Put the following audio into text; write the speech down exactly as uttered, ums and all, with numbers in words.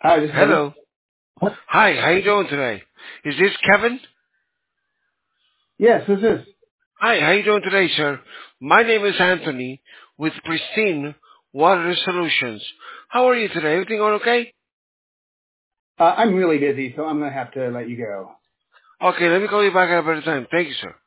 Hi, this is Kevin. Hello. Hi, how you doing today? Is this Kevin? Yes, this is. Hi, how you doing today, sir? My name is Anthony with Pristine Water Solutions. How are you today? Everything going okay? Uh, I'm really busy, so I'm going to have to let you go. Okay, let me call you back at a better time. Thank you, sir.